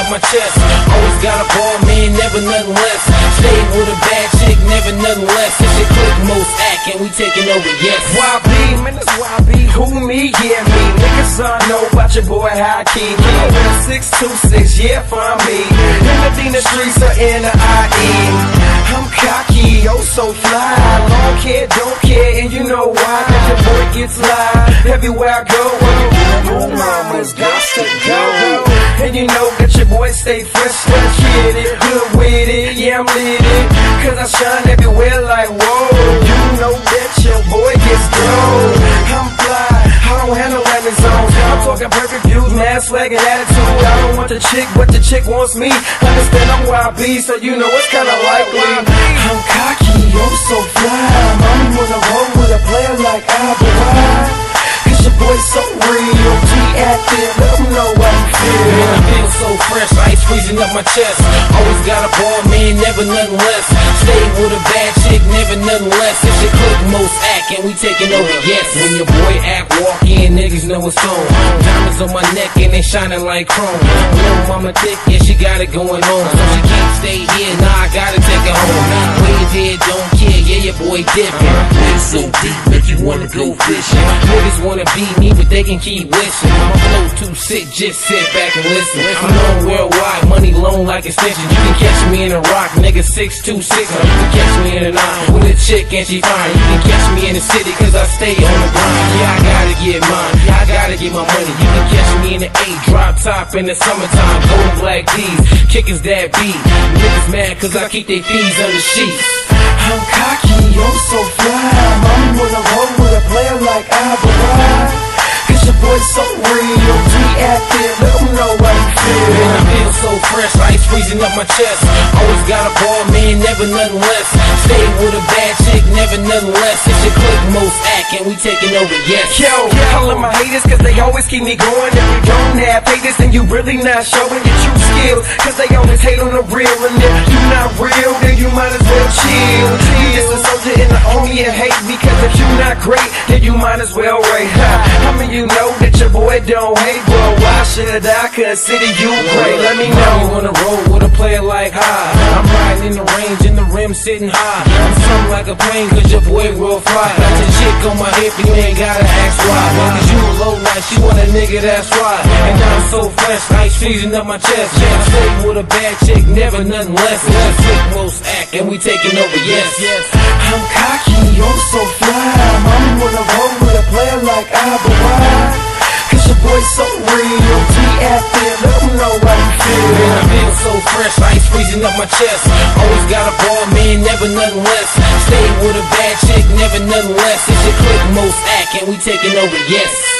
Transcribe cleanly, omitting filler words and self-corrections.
up my chest. Always got a ball, man, never nothing less. Stay with a bad chick, never nothing less. It's your click, most act, and we taking over, yes. YB, man, that's YB. Who me? Yeah, me. Niggas know about your boy High Key. King with a 626, yeah, find me. In the streets or in the IE. I'm cocky, oh so fly. Don't care, don't care, and you know why. That your boy gets live everywhere I go. Your mama's got to go. And you know that your boy stay fresh, let's get it, good with it, yeah I'm lit it. Cause I shine everywhere like whoa. You know that your boy gets dope. I'm fly, I don't handle landing zones. I'm talking perfect views, mad swag and attitude. I don't want the chick, but the chick wants me. Understand I'm YB, so you know it's kinda likely. I'm cocky, I'm so fly. Mommy wanna roll with a player like I. Cause your boy so real, G-active, let them know how you feel. Man, I feel so fresh, ice freezing up my chest. Always got a ball, man, never nothing less. Stay with a bad chick, never nothing less. It's your click, most act, and we taking over, yes. When your boy act walk in, niggas know it's on. Diamonds on my neck and they shining like chrome. Little mama thick, yeah, she got it going on. So she can't stay here, nah, I gotta take her home. Way dead, don't care, yeah, your boy dipping. It's so deep, make you wanna go fishing. Niggas wanna be me, but they can keep wishing. My flow too sick, just sit back and listen. I'm known worldwide, money loan like extension. You can catch me in a rock, nigga 626. Or you can catch me in a 9 with a chick and she fine. You can catch me in the city cause I stay on the grind. Yeah, I gotta get mine, I gotta get my money. You can catch me in the 8, drop top in the summertime. Gold black tees, kickers that beat. Niggas mad cause I keep they fees under sheets. I'm cocky, I'm so fly. Mommy wanna roll with a player like I. Cause your boy so real, G-active, let them know how you feel. Man, I feel so fresh, ice freezing up my chest. Always got a ball, man, never nothing less. Stay with a bad chick, never nothing less. It's your click, most act, and we taking over, yes. Yo, I love my haters cause they always keep me going. If you don't have haters, then you really not showing your true skills. Cause they always hate on the real, and if you not real, then you might as well chill. You just a soldier in the army and hate me, cause if you not great, then you might as well rate. How many you know that your boy don't hate? Well, why should I consider you great? Let me know. You wanna roll with a player like High. I'm riding in the range and the rim sitting high. I'm something like a plane cause your boy real fly. Got your chick on my hip, you ain't gotta ask why. Cause you a low life, she want a nigga, that's why. And I'm so fresh, ice freezing up my chest. Yeah, stay with a bad chick, never nothing less. Let's click, most act, and we taking over, yes. I'm cocky, I'm so fly. Mommy wanna roll with a player like I. Cause your boy so real, G-active, let them know how you feel. Man, I feel so fresh, ice freezing up my chest. Always got a ball, man, never nothing less. Stay with a bad chick, never nothing less. It's your click, most act, and we taking over, yes.